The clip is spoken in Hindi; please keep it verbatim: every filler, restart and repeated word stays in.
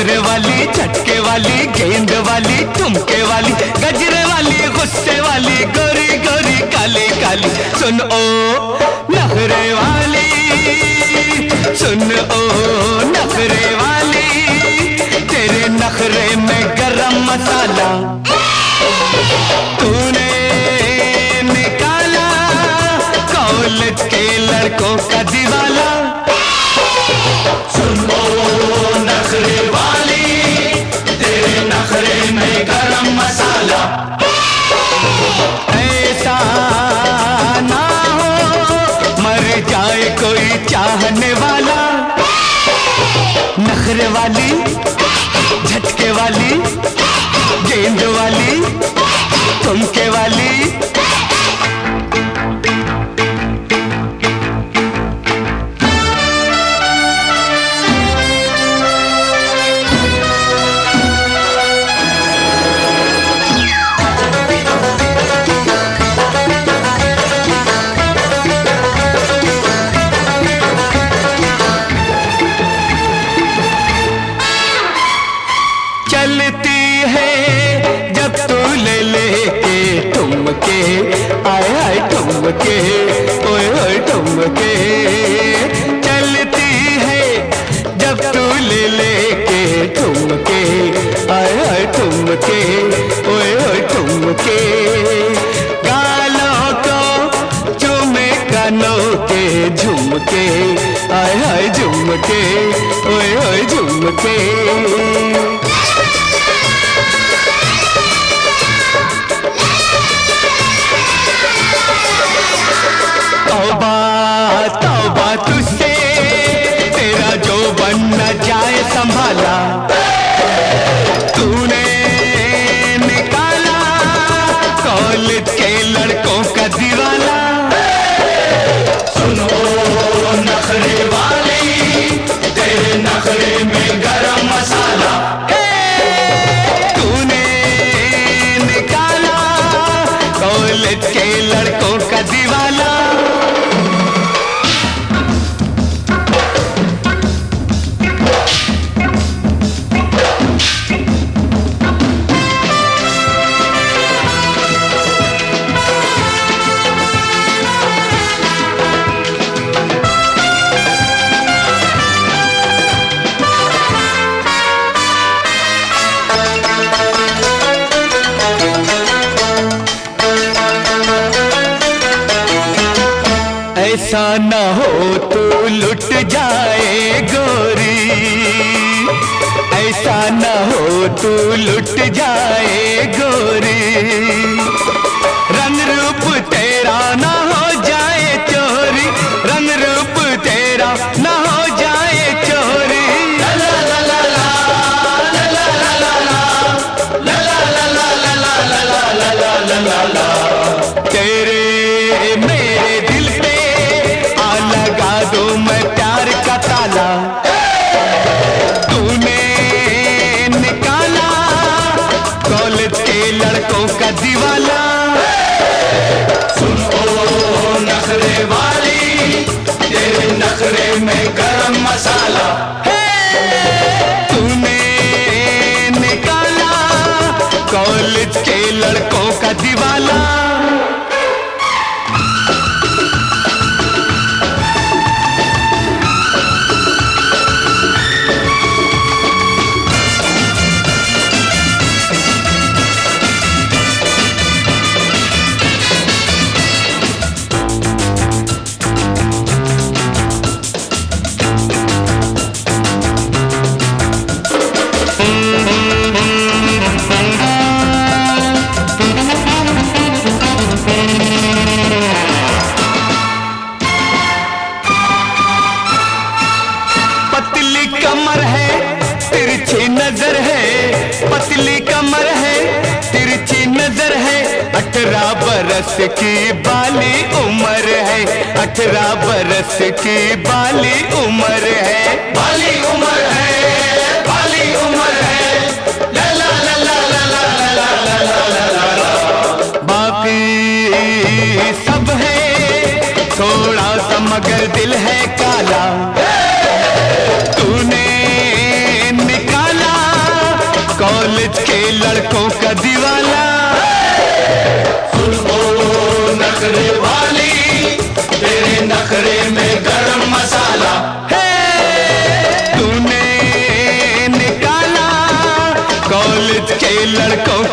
नखरे वाली, झटके वाली, गेंद वाली, ठुमके वाली, गजरे वाली, गुस्से वाली, गोरी गोरी काली काली। सुन ओ नखरे वाली, सुन ओ नखरे वाली, तेरे नखरे में गरम मसाला तूने निकाला कॉलेज के लड़कों का दीवाला। सुन ओ नखरे वाली, तेरे नखरे में गरम मसाला। ऐसा ना हो मर जाए कोई चाहने वाला। नखरे वाली, झटके वाली, गेंद वाली, ठुमके वाली। चलती है जब तू ले लेके ठुमके, आए आए ठुमके, ओए ओए ठुमके। चलती है जब तू ले लेके ठुमके, आए आए ठुमके, ओए ओए ठुमके। गालों को चूमे कानों के झुमके, आए आए झुमके, ओए ओए झुमके। तौबा तौबा तुझसे, तेरा जो बन न जाए संभाला। तूने निकाला कॉलेज के लड़कों का दीवाला। सुनो नखरे वाली, तेरे नखरे में गरम मसाला। तूने निकाला कॉलेज के लड़कों का दीवाला। ऐसा न हो तू लुट जाए गोरी, ऐसा न हो तू लुट जाए गोरी। रंग रूप तेरा न हो जाए चोरी, रंग रूप तेरा न हो जाए चोरी। ला ला ला ला ला ला ला ला ला ला ला ला ला ला ला ला। तेरे मेरे दिल पे लगा दो मैं प्यार का ताला। तूने निकाला कॉलेज के लड़कों का दीवाला। सुन ओ नखरे वाली, तेरे नखरे में गरम मसाला। तूने निकाला कॉलेज के लड़कों का दीवाला। कमर है तिरछी नजर है, पतली कमर है तिरछी नजर है। अठारह बरस की बाली उम्र है, अठारह बरस की बाली उम्र है, बाली उम्र है, बाली उम्र है। ला ला ला ला ला ला ला ला ला ला ला। बाकी सब है थोड़ा सा मगर दिल है काला। तूने निकाला लड़कों